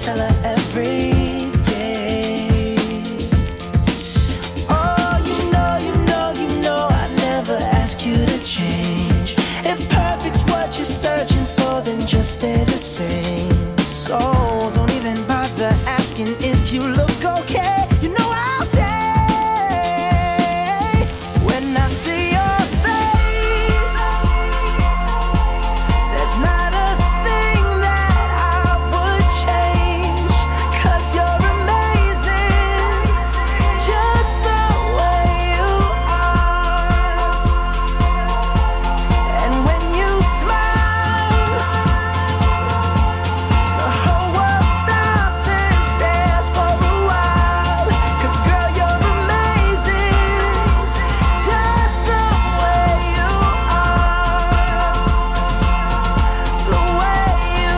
tell her every day. Oh, you know, I never ask you to change. If perfect's what you're searching for, then just stay the same. So don't even bother asking if you look okay. You know I'll say when I see your face, there's not a thing that I would change, 'cause you're amazing, just the way you are. And when you smile, the whole world stops and stares for a while. 'Cause girl, you're amazing, just the way you are. The way you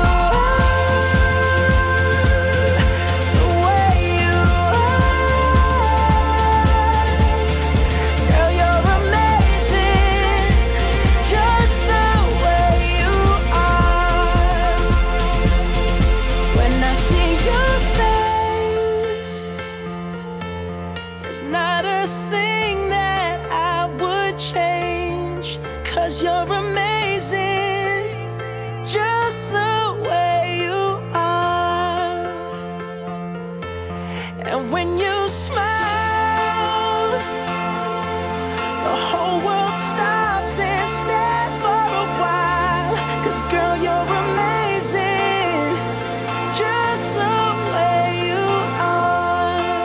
are. The way you are. Girl, you're amazing, just the way you are. When I see your face, there's not a thing that I would change, 'cause you're amazing, just the way you are. And when you smile, the whole world stops and stares for a while. 'Cause girl, you're amazing, just the way you are.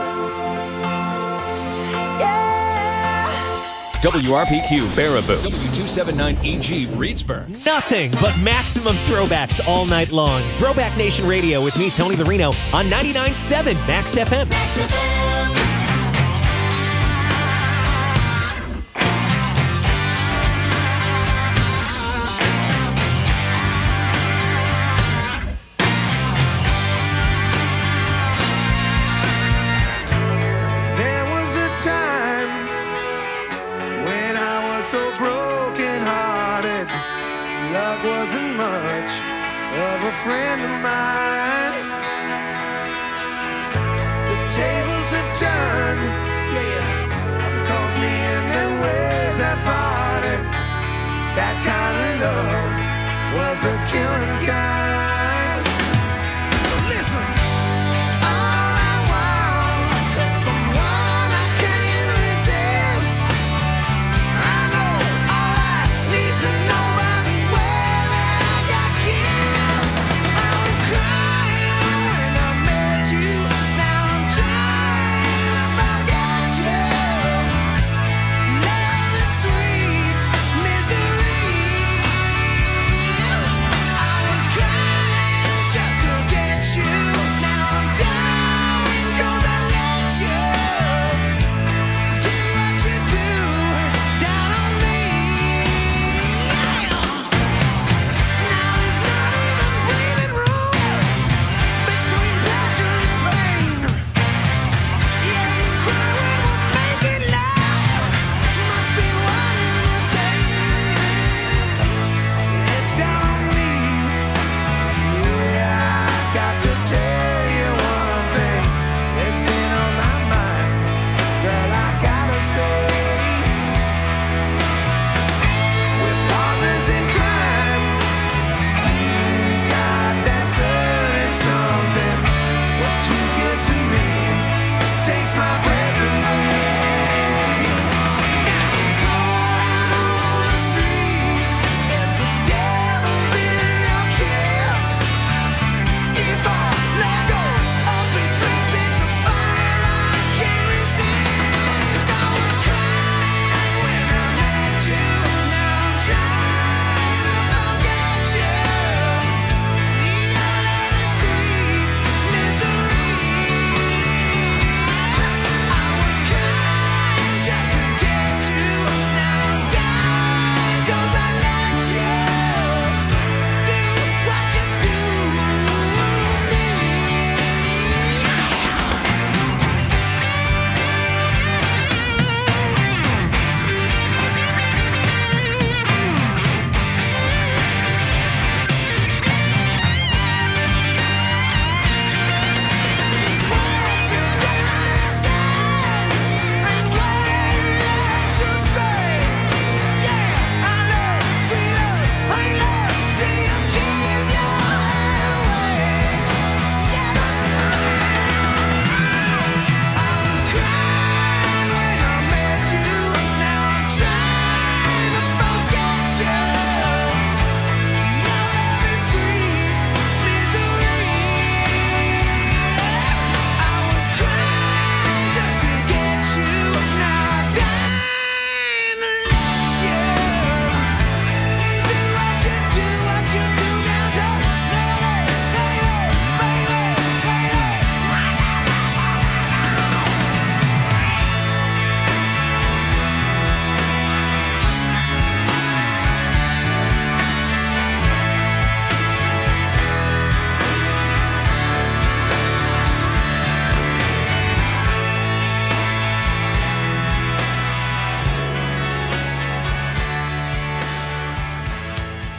Yeah. WRPQ Baraboo. W279EG Reedsburg. Nothing but maximum throwbacks all night long. Throwback Nation Radio with me, Tony Larino, on 99.7 Max FM. There was a time when I was so broken hearted. Love wasn't much of a friend of mine. The tables have turned, yeah. One calls me and then where's that party? That kind of love was the killing kind. So listen. All I want is someone I can't resist. I know all I need to know by the way that I got kissed. I was crying when I met you. Now I'm trying to forget you. Love is sweet misery. I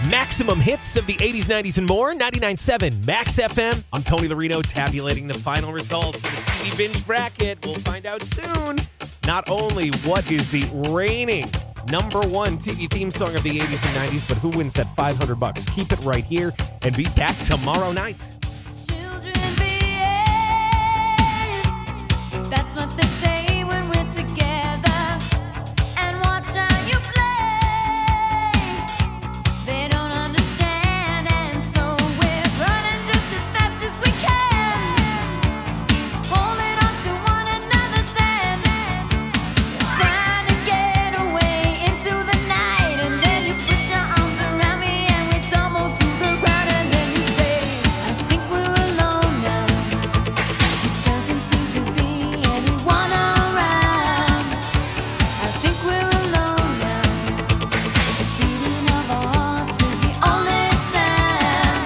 Maximum hits of the 80s, 90s, and more. 99.7 Max FM. I'm Tony Larino, tabulating the final results of the TV Binge Bracket. We'll find out soon not only what is the reigning number one TV theme song of the 80s and 90s, but who wins that $500. Keep it right here and be back tomorrow night. Children behave. That's what they say when we're together. And watch how you play. They don't understand, and so we're running just as fast as we can, holding on to one another's hand, trying to get away into the night. And then you put your arms around me and we tumble to the ground. And then you say, I think we're alone now. It doesn't seem to be anyone around. I think we're alone now. The beating of our hearts is the only sound.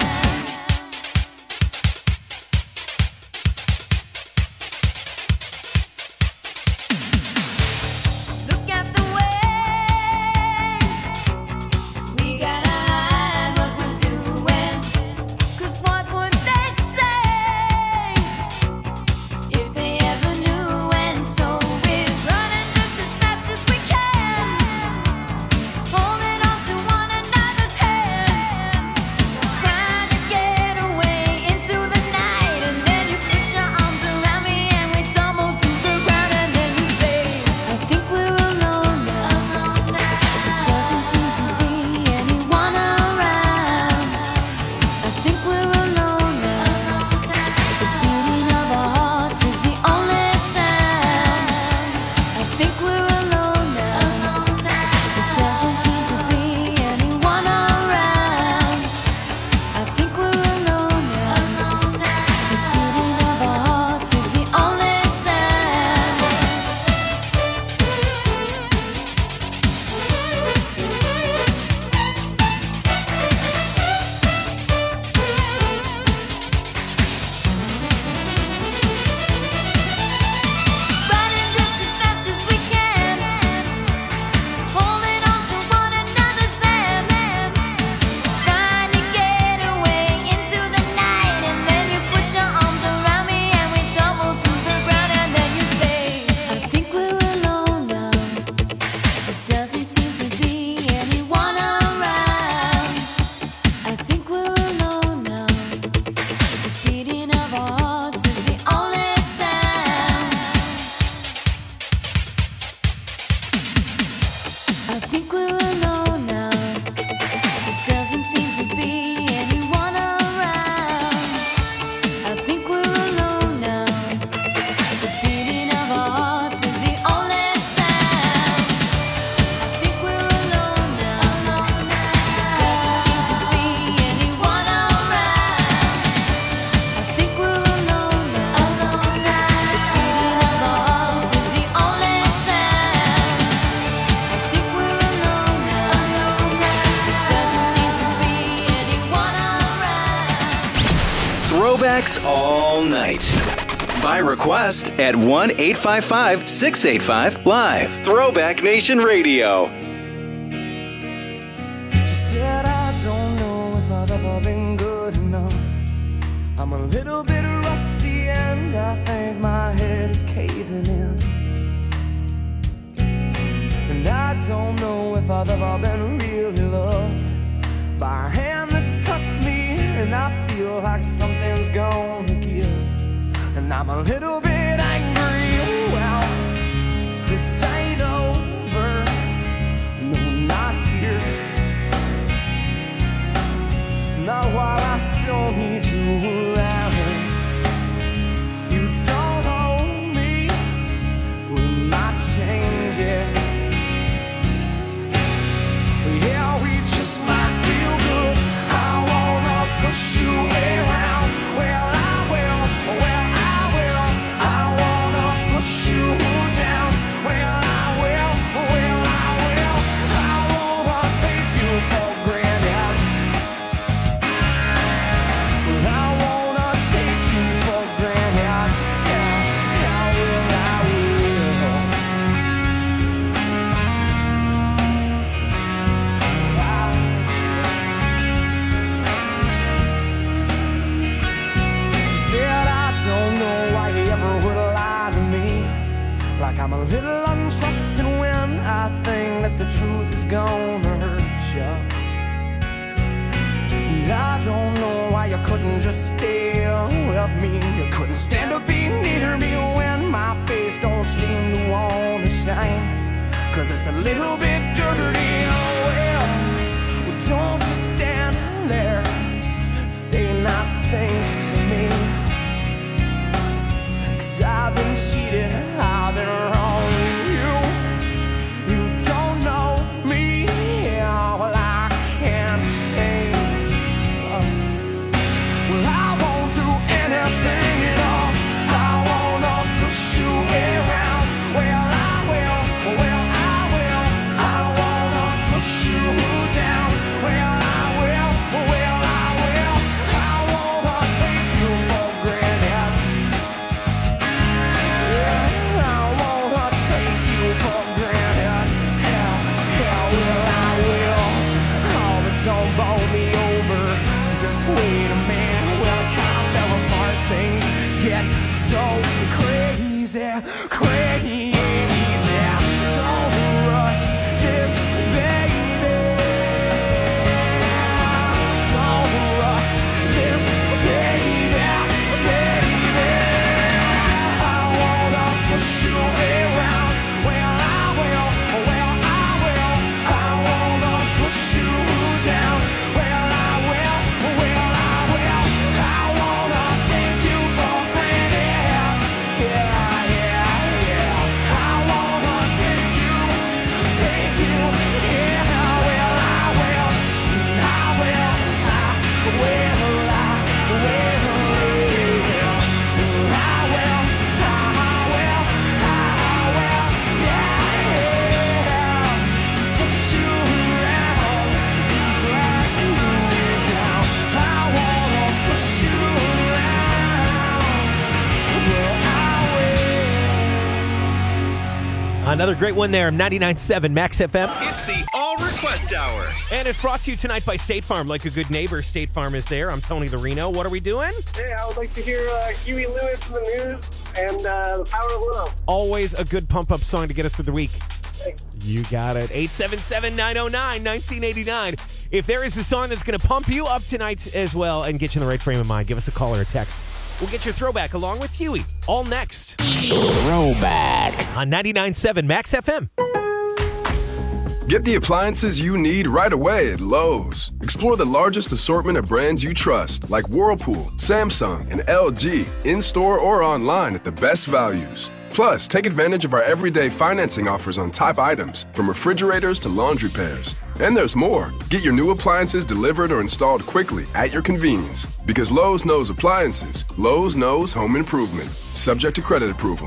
Look at the way we gotta hide what we're doing. 'Cause what would they say if they ever knew? And so we're running just as fast as we can, holding on to one another's hand, trying to get away into the night. And then you put your arms around me and we tumble to the ground. And then you say, I think we're alone now. It doesn't seem to be anyone around. I think we're alone now. The beating of our hearts is the only sound. I think we're alone now. It doesn't seem to be anyone around. I think we're alone now. The beating of our hearts is the only sound. Running just as fast as we can, holding on to one another's hand, trying to get away into the night. And then you put your arms around me and we tumble to the ground. And then you say, I think we're alone now. It doesn't seem to be anyone around. I think we're alone now. The beating of our hearts is the only sound. I think we're alone now. It doesn't seem to be anyone around. I think we're alone now. The beating of our hearts is the only sound. I think we're alone now. It doesn't seem to be anyone around. I think we're alone now. The beating of our hearts is the only sound. I think we're alone now. It doesn't seem to be anyone around. Throwbacks all night. By request at 1-855-685-LIVE. Throwback Nation Radio. She said, I don't know if I've ever been good enough. I'm a little bit rusty and I think my head is caving in. And I don't know if I've ever been really loved by a hand that's touched me. And I feel like something's gonna give. And I'm a little bit angry. Well, this ain't over. No, not here. Not while I still need you around. You don't hold me. We might change it. Yeah, we just might feel good. I wanna push you around. Well, I will. Well, I will. I I'm a little untrusting when I think that the truth is gonna hurt you. And I don't know why you couldn't just stay with me. You couldn't stand to be near me when my face don't seem to wanna shine. 'Cause it's a little bit dirty, oh well, don't just stand there, say nice things to me. 'Cause I've been cheated, I've been wrong with you. You don't know me, well I can't change. Well, I won't do anything at all. I wanna push you around. Well, I will. I wanna push you down. Well, I will. I wanna take you for granted. Yeah, I wanna take you for granted. Hell, I will. Oh, but don't bowl me over. Just wait a minute. Well, I kind of fell apart. Things get so crazy. Don't rush this, baby. Don't rush this, baby. I wanna push you around. Well, I will. I wanna push you down. Well, I will. I wanna take you for granted. Yeah. I wanna take you. Yeah, well, I will. Push you around, drag you down. I wanna push you around. Well, I will. Another great one there, 99.7 Max FM. It's the All Request Hour. And it's brought to you tonight by State Farm. Like a good neighbor, State Farm is there. I'm Tony the Reno. What are we doing? Hey, I would like to hear Huey Lewis in the news and The Power of Love. Always a good pump-up song to get us through the week. You got it. 877-909-1989. If there is a song that's going to pump you up tonight as well and get you in the right frame of mind, give us a call or a text. We'll get your throwback along with Huey. All next. Throwback. On 99.7 Max FM. Get the appliances you need right away at Lowe's. Explore the largest assortment of brands you trust, like Whirlpool, Samsung, and LG, in-store or online at the best values. Plus, take advantage of our everyday financing offers on top items, from refrigerators to laundry pairs. And there's more. Get your new appliances delivered or installed quickly at your convenience. Because Lowe's knows appliances, Lowe's knows home improvement. Subject to credit approval.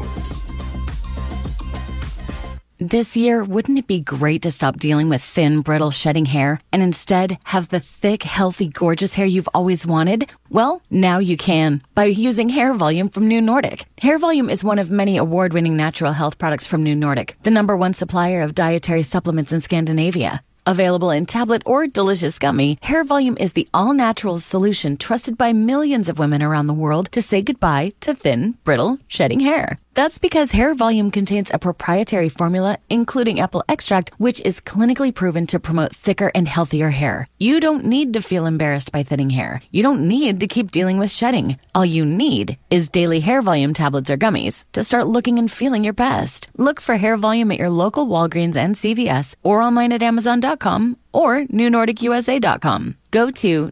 This year, wouldn't it be great to stop dealing with thin, brittle, shedding hair and instead have the thick, healthy, gorgeous hair you've always wanted? Well, now you can by using Hair Volume from New Nordic. Hair Volume is one of many award-winning natural health products from New Nordic, the #1 supplier of dietary supplements in Scandinavia. Available in tablet or delicious gummy, Hair Volume is the all-natural solution trusted by millions of women around the world to say goodbye to thin, brittle, shedding hair. That's because Hair Volume contains a proprietary formula, including apple extract, which is clinically proven to promote thicker and healthier hair. You don't need to feel embarrassed by thinning hair. You don't need to keep dealing with shedding. All you need is daily Hair Volume tablets or gummies to start looking and feeling your best. Look for Hair Volume at your local Walgreens and CVS or online at Amazon.com or NewNordicUSA.com. Go to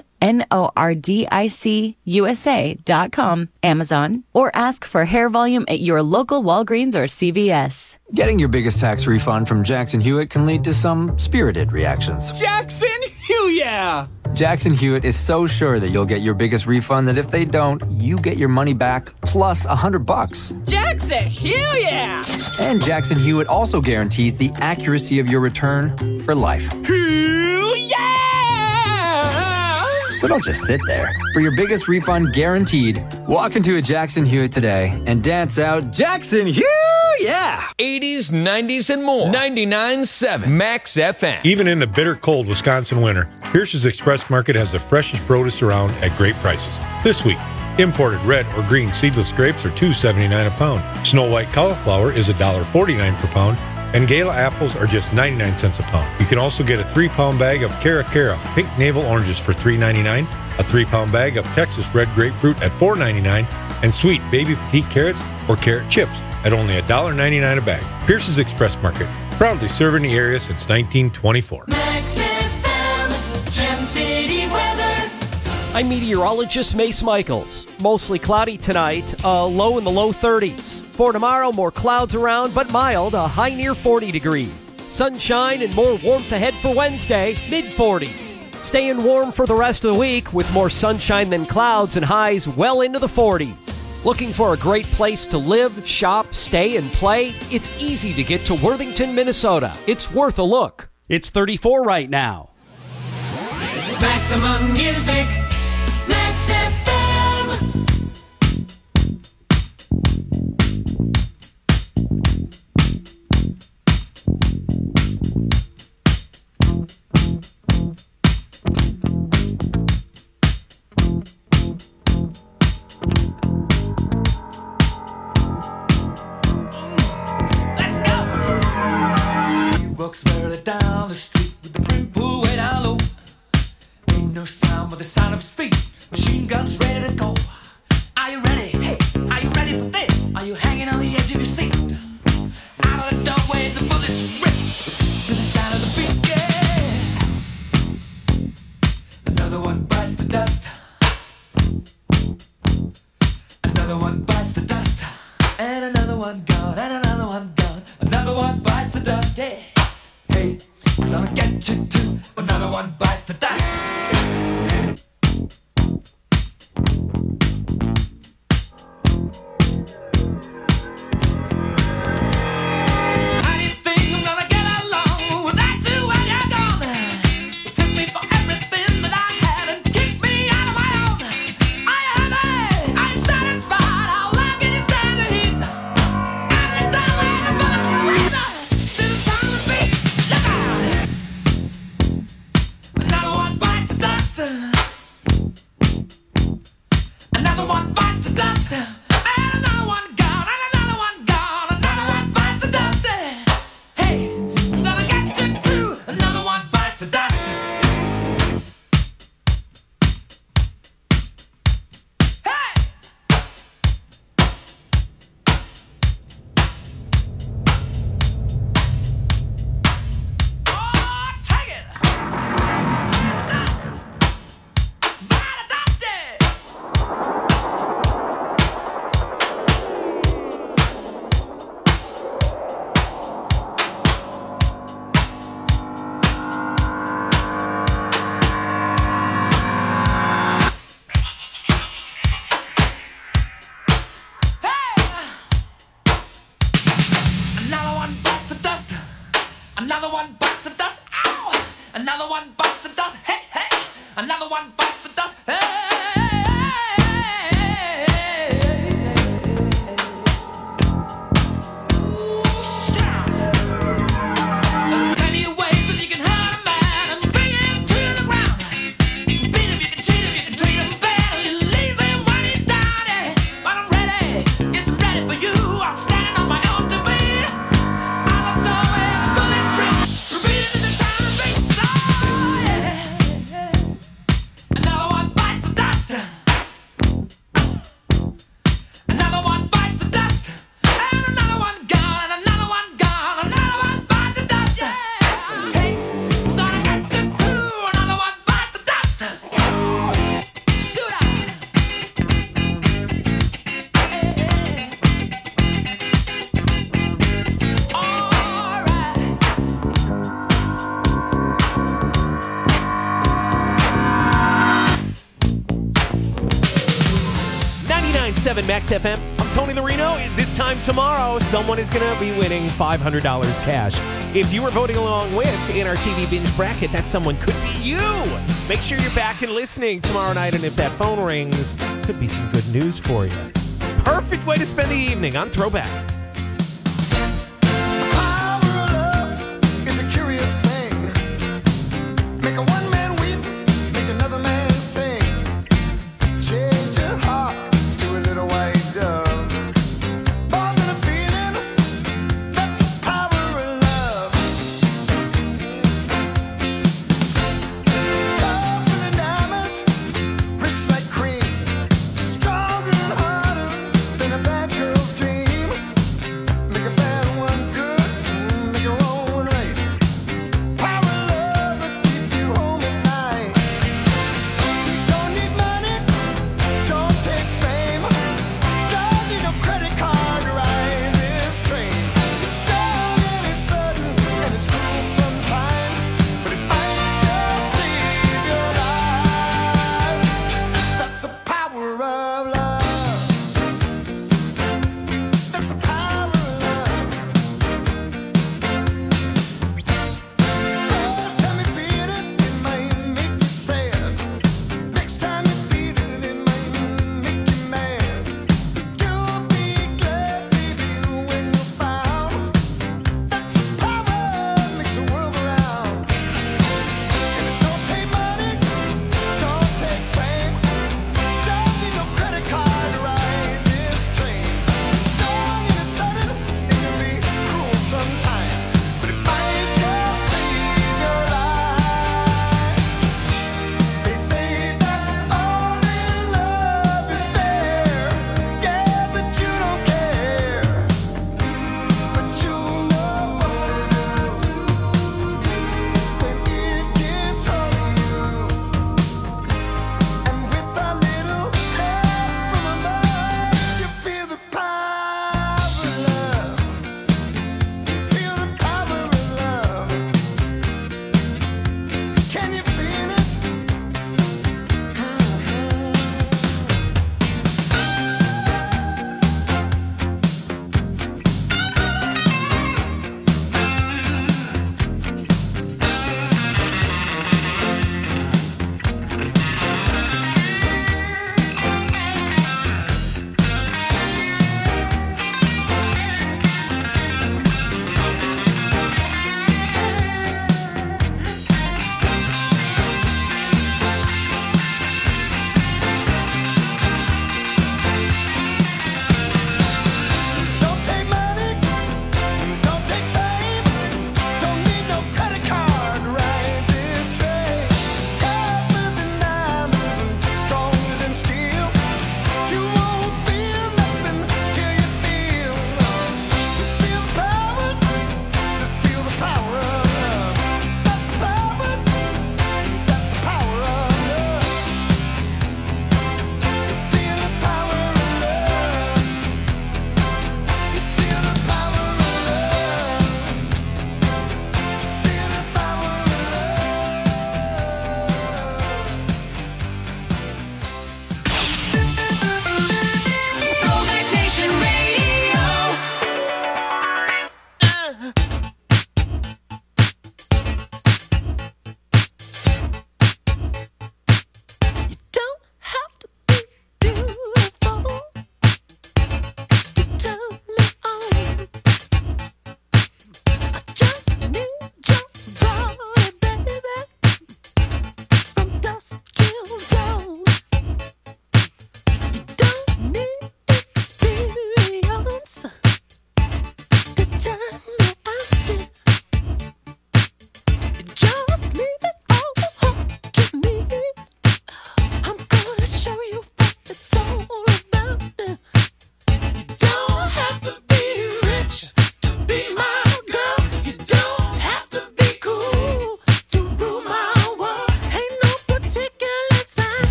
NewNordicUSA.com, Amazon, or ask for Hair Volume at your local Walgreens or CVS. Getting your biggest tax refund from Jackson Hewitt can lead to some spirited reactions. Jackson Hewitt! Jackson Hewitt is so sure that you'll get your biggest refund that if they don't, you get your money back plus $100. Jackson Hewitt! And Jackson Hewitt also guarantees the accuracy of your return for life. So don't just sit there. For your biggest refund guaranteed, walk into a Jackson Hewitt today and dance out Jackson Hewitt! Yeah! 80s, 90s, and more. 99.7 Max FM. Even in the bitter cold Wisconsin winter, Pierce's Express Market has the freshest produce around at great prices. This week, Imported red or green seedless grapes are $2.79 a pound. Snow White cauliflower is $1.49 per pound. And Gala apples are just 99 cents a pound. You can also get a 3-pound bag of Cara Cara pink navel oranges for $3.99, a 3-pound bag of Texas red grapefruit at $4.99, and sweet baby petite carrots or carrot chips at only $1.99 a bag. Pierce's Express Market, proudly serving the area since 1924. Max FM, Gem City weather. I'm meteorologist Mace Michaels. Mostly cloudy tonight, low in the low 30s. For tomorrow, more clouds around, but mild, a high near 40 degrees. Sunshine and more warmth ahead for Wednesday, mid-40s. Staying warm for the rest of the week with more sunshine than clouds and highs well into the 40s. Looking for a great place to live, shop, stay, and play? It's easy to get to Worthington, Minnesota. It's worth a look. It's 34 right now. Maximum music, Max FM. Walks further down the street with the brim pulled way down low. Ain't no sound but the sound of his feet. Machine guns ready to go. Are you ready? Hey, are you ready for this? Are you hanging on the edge of your seat? Out of the doorway, the bullets rip to the sound of the beat. Yeah. Another one bites the dust. Another one bites the dust. And another one gone. And another one gone. Another one bites the dust. Yeah. Hey, I'm gonna get you too. Another one bites the dust. How do you think I'm gonna get along without you when you're gone? You took me for everything that I had and kicked me out of my own. Are you happy? Are you satisfied? How long can you stand the heat? Out of the doorway, the bullets rain to the sound of the beat. Look out! Another one bites the dust. Another one bites the dust. And another one gone. And another one gone. Another one bites the dust. Hey, I'm gonna get you too. Another one bites the dust. Hey! Oh, take it! Dust! Bite the dust! Another one bites the dust. Another one bites the dust. Ow! Another one bites the dust. Hey, hey! Another one bites the dust. Hey! Ooh, shout! There are plenty of ways that you can hurt a man and bring him to the ground. You can beat him, you can cheat him, you can treat him bad, you leave him when he's down. Yeah. But I'm ready, yes, I'm ready for you. I'm standing on my own two feet. Out of the doorway, the bullets rip, repeating in the sound of the beat. Oh, yeah. Another one bites the dust. Another one bites the dust. And another one gone. And another one gone. Another one bites the dust. Yeah. Hey, I'm gonna get you too. Another one bites the dust. Shoot out. Hey. All right. 99.7 Max FM. I'm Tony the Reno. This time tomorrow, someone is going to be winning $500 cash. If you were voting along with in our TV binge bracket, that someone could be you. Make sure you're back and listening tomorrow night, and if that phone rings, could be some good news for you. Perfect way to spend the evening on Throwback. Is a curious thing. Make a one man weep, make another man sing. Change your heart.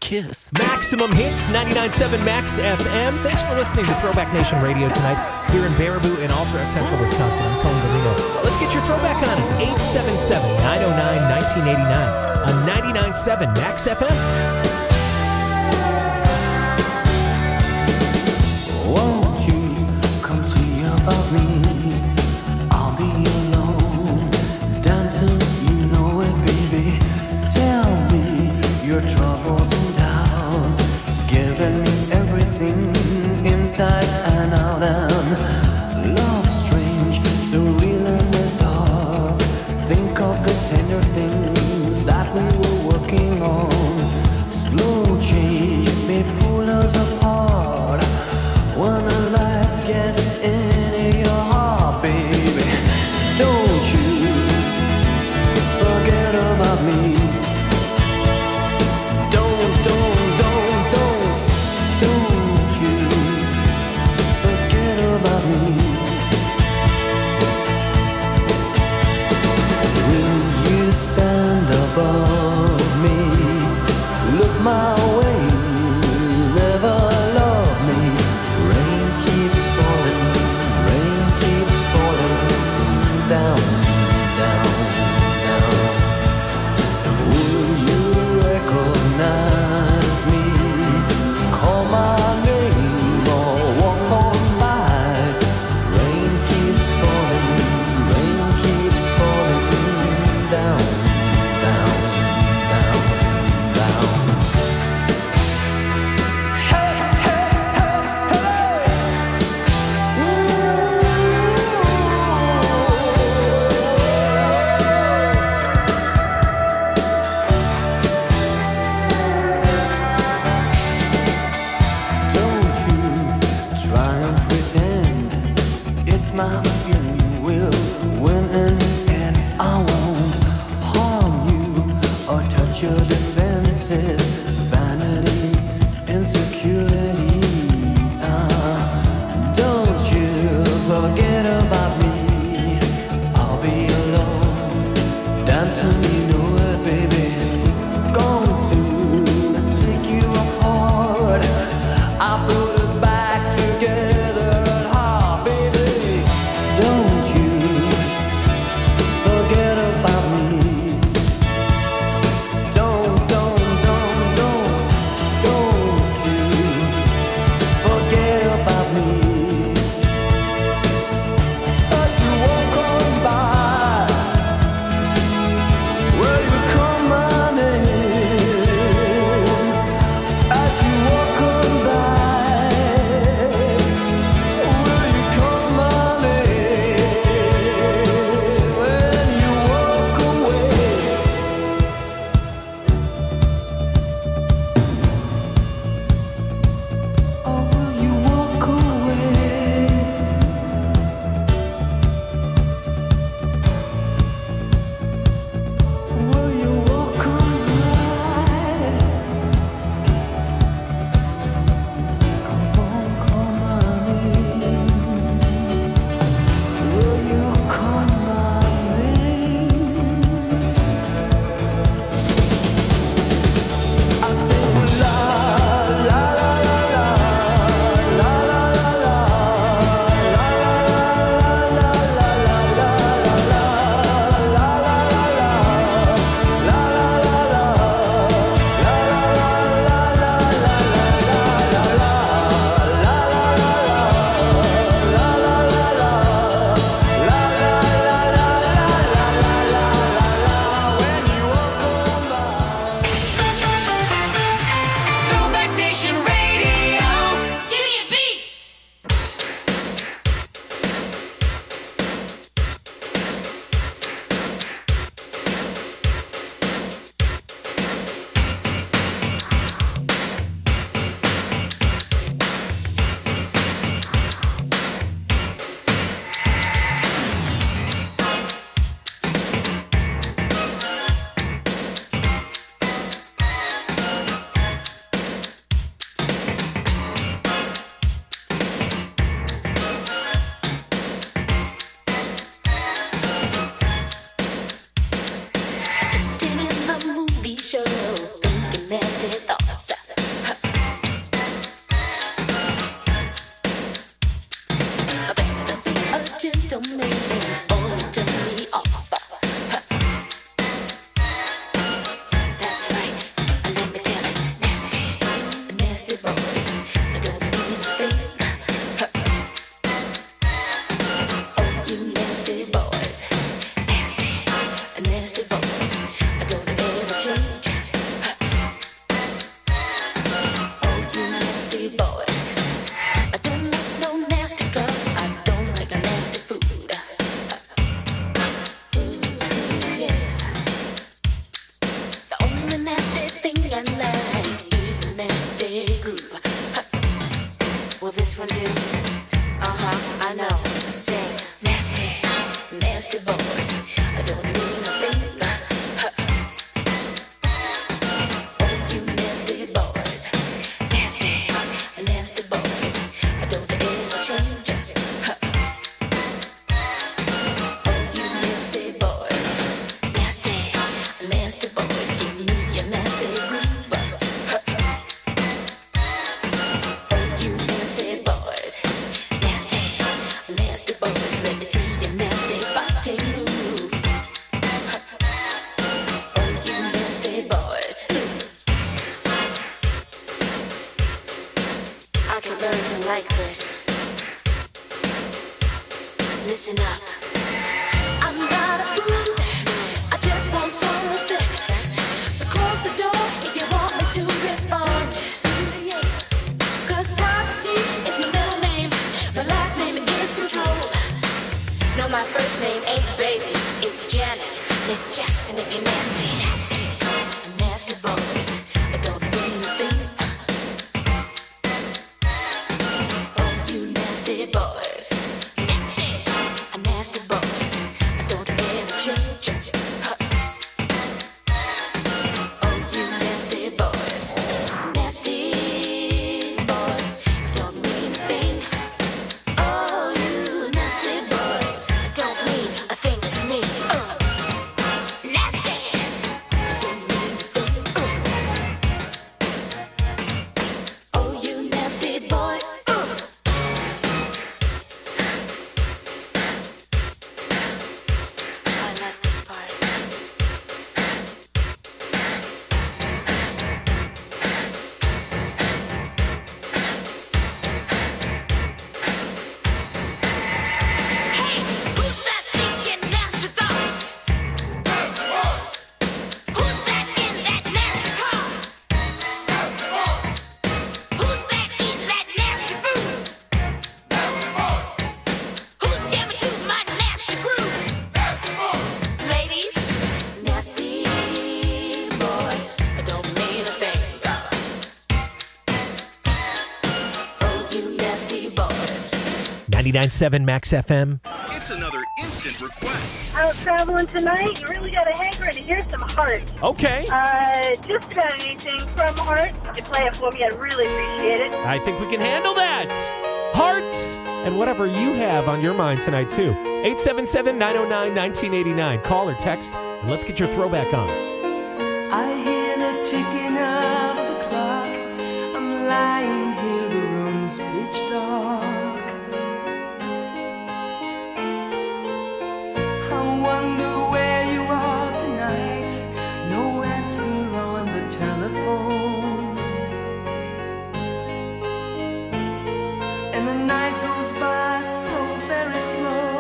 kiss. Maximum Hits, 99.7 Max FM. Thanks for listening to Throwback Nation Radio tonight here in Baraboo and all throughout central Wisconsin. I'm Tony DeRino. Let's get your throwback on it. 877-909-1989 on 99.7 Max FM. Won't you come see about me? I'll be alone, dancing, you know it, baby. Tell me your troubles and doubts, giving me everything inside and out. And love strange, surreal in the dark. Think of the tender things that we were working on. Slow change may pull us apart. When the light gets into your heart, baby, don't you forget about me. Don't you forget about me. Will you stand above me? Look my way, never love me. Rain keeps falling down, down, down. Will you recognize me? Call my name or walk on by. Rain keeps falling down, down, down, down. Hey, hey, hey, hey. Don't you try and pretend it's my feeling will win in the end. I won't harm you or touch your defenses. Vanity, insecurity. Don't you forget about me. I'll be alone, dancing, you know it, baby. Going to take you apart. I put us back together at heart, baby. Don't you forget about me. Don't voice. Listen up. I'm not a prude. I just want some respect. So close the door if you want me to respond. 'Cause privacy is my middle name. My last name is control. No, my first name ain't baby. It's Janet. Miss Jackson if you're nasty. Nasty boys. It don't mean a thing. Oh, you nasty boys. Nasty boys, I don't ever change. Oh, you nasty boys, I don't mean a thing. Oh, you nasty boys, don't mean a thing to me. Nasty, I don't mean a thing. Oh, you nasty boys. Nasty boys, I don't mean a thing. Oh, you nasty boys. 99.7 Max FM. It's another instant request. Out traveling tonight, you really got a hankering to hear some Heart. Okay. Just about anything from Heart. If you play it for me, I'd really appreciate it. I think we can handle that. Hearts and whatever you have on your mind tonight, too. 877-909-1989. Call or text, and let's get your throwback on. I hear the ticking of the clock. I'm lying here, the room's pitch dark. I wonder where you are tonight. No answer on the telephone. And the night goes by so very slow.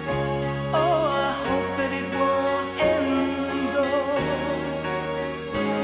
Oh, I hope that it won't end though.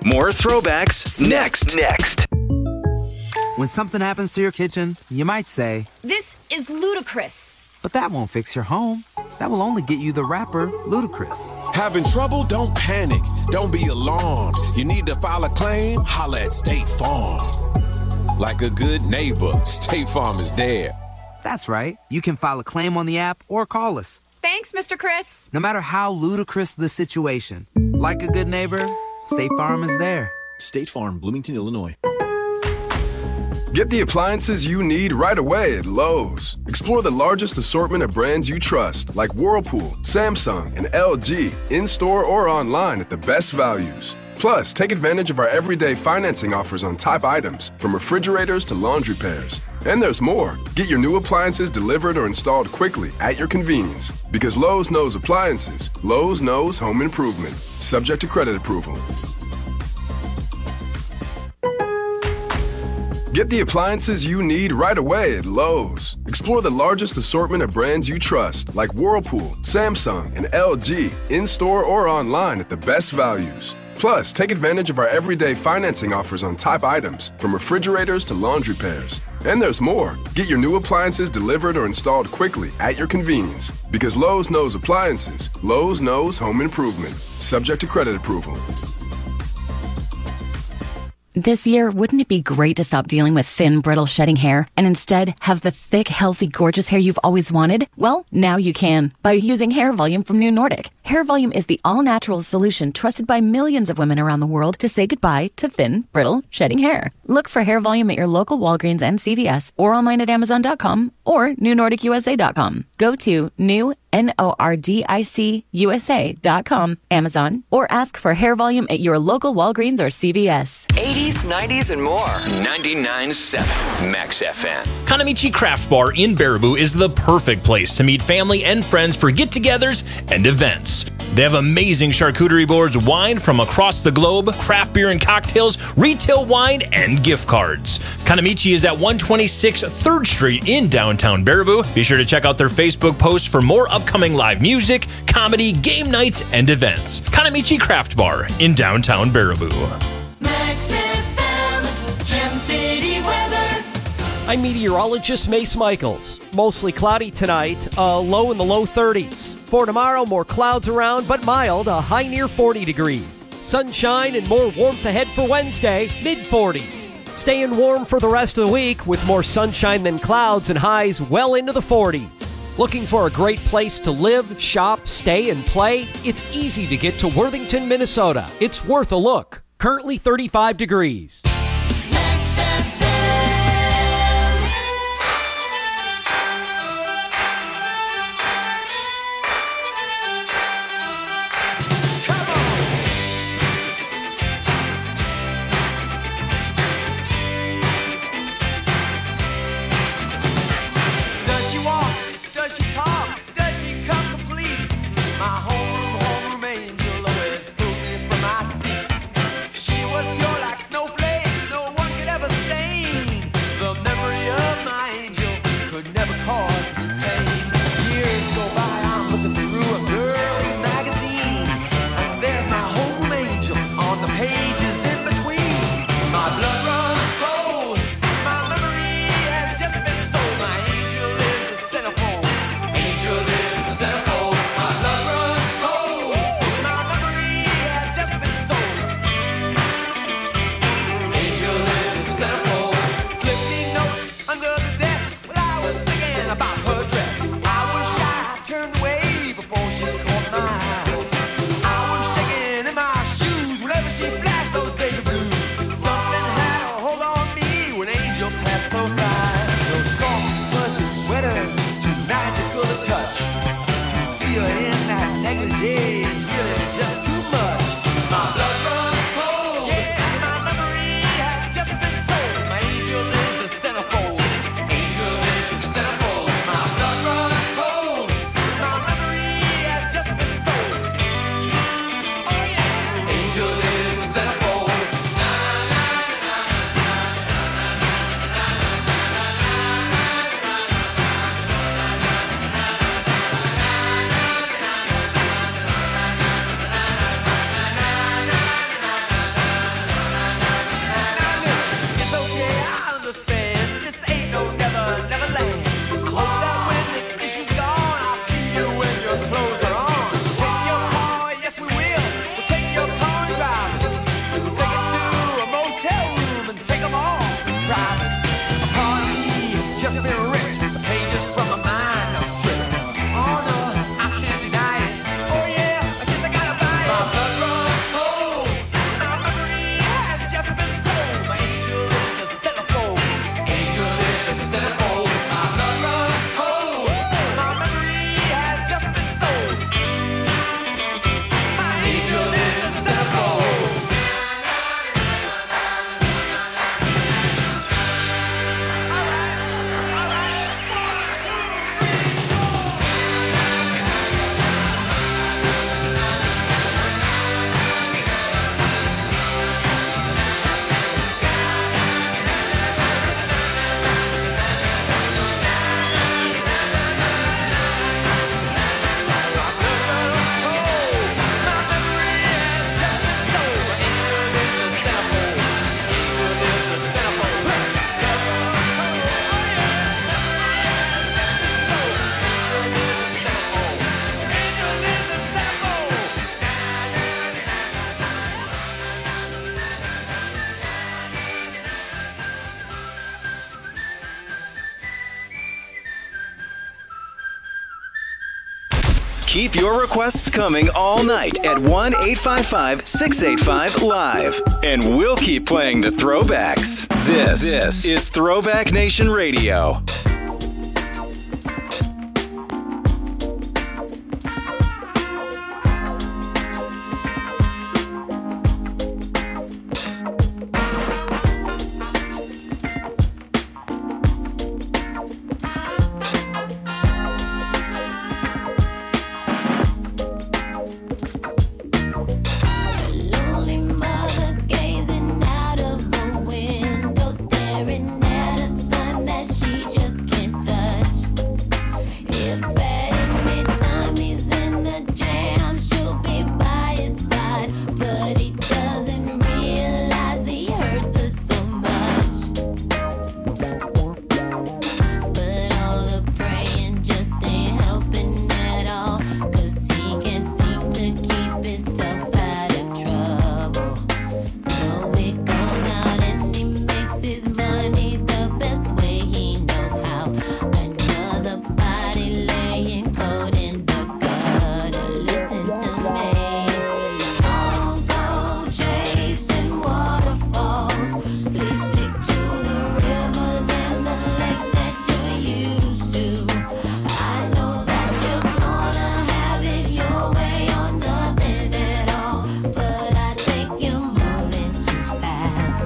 More throwbacks next. When something happens to your kitchen, you might say, This is ludicrous. but that won't fix your home. That will only get you the rapper, Ludacris. Having trouble? Don't panic. Don't be alarmed. You need to file a claim? Holla at State Farm. Like a good neighbor, State Farm is there. That's right. You can file a claim on the app or call us. Thanks, Mr. Chris. No matter how ludicrous the situation, like a good neighbor, State Farm is there. State Farm, Bloomington, Illinois. Get the appliances you need right away at Lowe's. Explore the largest assortment of brands you trust, like Whirlpool, Samsung, and LG, in-store or online at the best values. Plus, take advantage of our everyday financing offers on top items, from refrigerators to laundry pairs. And there's more. Get your new appliances delivered or installed quickly at your convenience. Because Lowe's knows appliances, Lowe's knows home improvement. Subject to credit approval. Get the appliances you need right away at Lowe's. Explore the largest assortment of brands you trust, like Whirlpool, Samsung, and LG, in-store or online at the best values. Plus, take advantage of our everyday financing offers on top items, from refrigerators to laundry pairs. And there's more. Get your new appliances delivered or installed quickly at your convenience. Because Lowe's knows appliances, Lowe's knows home improvement. Subject to credit approval. This year, wouldn't it be great to stop dealing with thin, brittle, shedding hair and instead have the thick, healthy, gorgeous hair you've always wanted? Well, now you can by using Hair Volume from New Nordic. Hair Volume is the all-natural solution trusted by millions of women around the world to say goodbye to thin, brittle, shedding hair. Look for Hair Volume at your local Walgreens and CVS or online at Amazon.com or NewNordicUSA.com. Go to NordicUSA.com, Amazon, or ask for Hair Volume at your local Walgreens or CVS. 80s, 90s, and more. 99.7 Max FM. Kanamichi Craft Bar in Baraboo is the perfect place to meet family and friends for get-togethers and events. They have amazing charcuterie boards, wine from across the globe, craft beer and cocktails, retail wine, and gift cards. Kanamichi is at 126 3rd Street in downtown Baraboo. Be sure to check out their Facebook post for more upcoming live music, comedy, game nights, and events. Kanamichi Craft Bar in downtown Baraboo. Max FM, Gem City weather. I'm meteorologist Mace Michaels. Mostly cloudy tonight, low in the low 30s. For tomorrow, more clouds around, but mild, a high near 40 degrees. Sunshine and more warmth ahead for Wednesday, mid-40s. Staying warm for the rest of the week with more sunshine than clouds and highs well into the 40s. Looking for a great place to live, shop, stay, and play? It's easy to get to Worthington, Minnesota. It's worth a look. Currently 35 degrees. Max FM. Does she walk? Does she talk? Does she come complete? My homeroom angel always pulled me from my seat. She was pure like snowflakes, no one could ever stain. The memory of my angel could never cause me pain. Years go by, I'm looking through a girl's magazine, and there's my home angel on the pages in between. My blood runs cold, my memory has just been sold. My angel is the centerfold, angel is the centerfold. My blood runs cold, my memory has just been sold. Angel is the centerfold. Slipped me notes under the desk while I was thinking about her dress. I was shy, turned away before she caught my eye. I was shaking in my shoes whenever she flashed those baby blues. Something had a hold on me when Angel passed close by. Those soft, fuzzy sweaters, too magical to touch. To see her in that negligee is really just too much. My blood runs cold, yeah, my memory has just been sold. My angel is the centerfold, angel is the centerfold. My blood runs cold, my memory has just been sold. Oh yeah, angel is the centerfold. Keep your requests coming all night at 1-855-685-LIVE. And we'll keep playing the throwbacks. This is Throwback Nation Radio. Lonely mother gazing out of the window, staring at a sun that she just can't touch. If at any time he's in a jam, she'll be by his side, but he doesn't realize he hurts her so much. But all the praying just ain't helping at all, 'cause he can't seem to keep himself out of trouble. So he goes out and he makes his money the best way he knows how. Another body laying cold in the gutter. Listen to me. Don't go chasing waterfalls. Please stick to the rivers and the lakes that you're used to. I know that you're gonna have it your way or nothing at all, but I think you're moving too fast.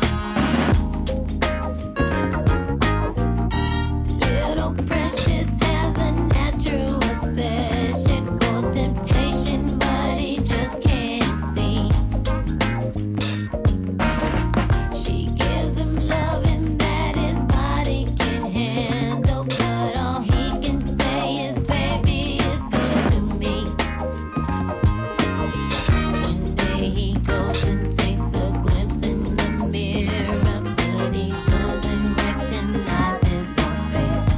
Little Precious has a natural obsession for temptation, but he just can't see. She gives him loving that his body can handle, but all he can say is, baby, it's good to me. One day he goes and takes a glimpse in the mirror, but he doesn't recognize his own face.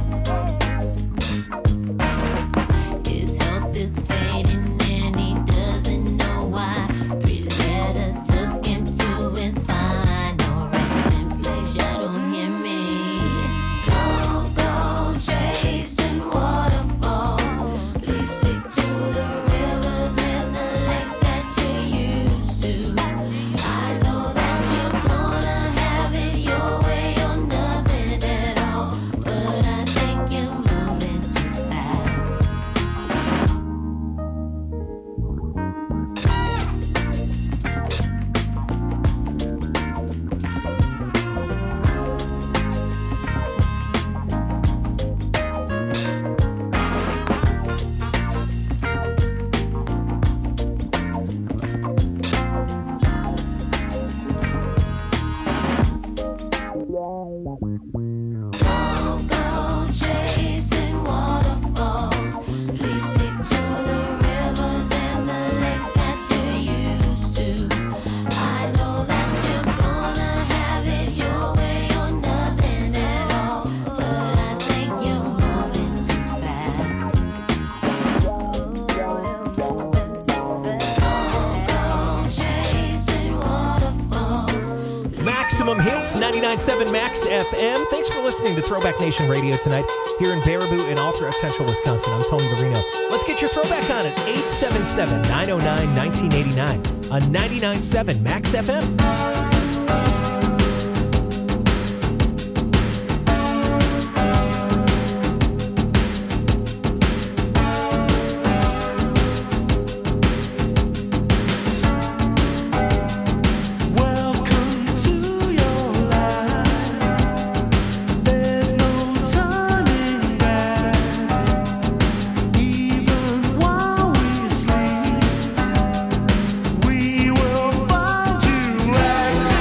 His health is fading and he doesn't know why. 3 letters took him to his final resting place. You don't hear me. Don't go chasing waterfalls. Please stick to the rivers and the lakes that you're used to. I know that you're gonna have it your way or nothing at all, but I think you're moving too fast. Don't go chasing waterfalls. Please stick to the rivers and the lakes that you're used to. I know that you're gonna have it your way or nothing at all, but I think you're moving too fast. Don't go chasing waterfalls. Maximum Hits, 99.7 Max FM. Thanks for listening to Throwback Nation Radio tonight here in Baraboo and all throughout central Wisconsin. I'm Tony Marino. Let's get your throwback on at 877-909-1989 on 99.7 Max FM. Welcome to your life. There's no turning back. Even while we sleep, we will find you acting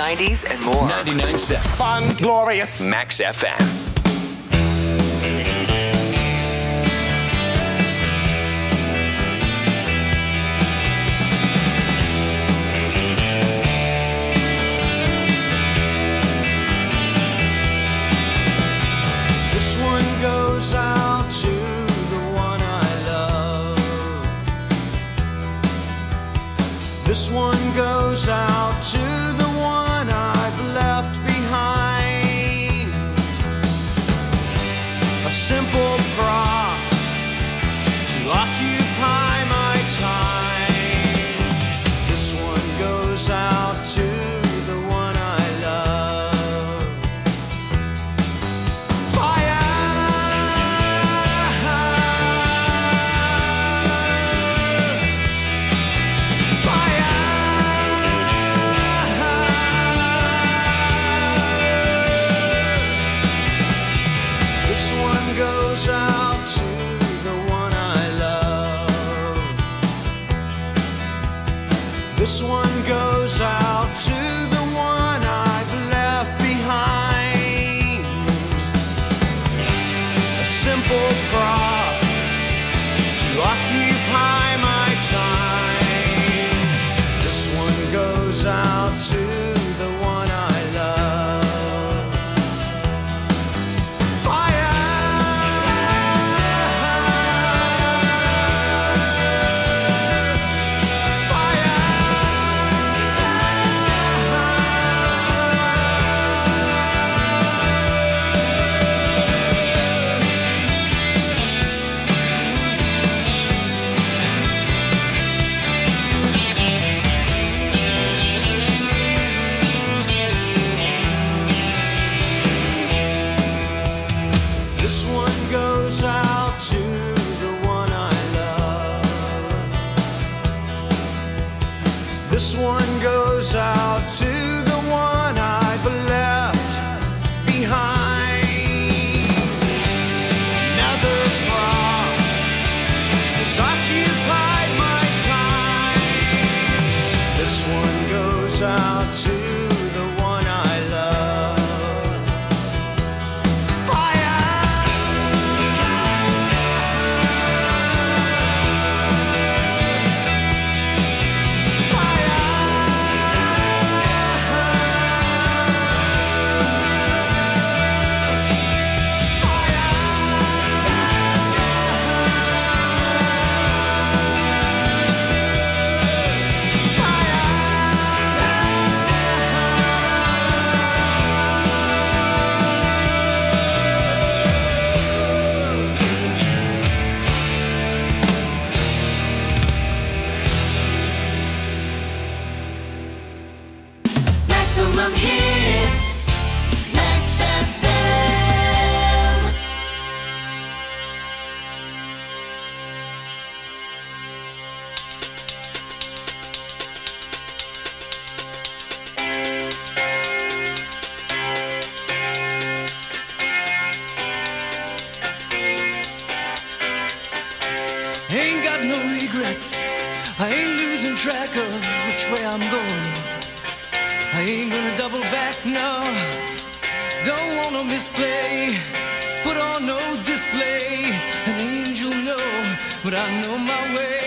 90s, and more. 99.7. Fun, glorious. Max FM. This one goes out to the one I love. This one goes out to the one I've left behind. A simple prop to occupy my time. This one goes out to the one I love. This one goes out to the one I love. This one goes out to the one I've left behind. A simple prop to occupy my time. This one goes out to the one I love. This one goes out to the one I love. This one goes out to the one I've left behind. Another prop has occupied my time. This one goes out to the one I love. Maximum hits. Max FM. Ain't got no regrets. I ain't losing track of which way I'm going. I ain't gonna double back, no. Don't wanna misplay. Put on no display. An angel, no, but I know my way.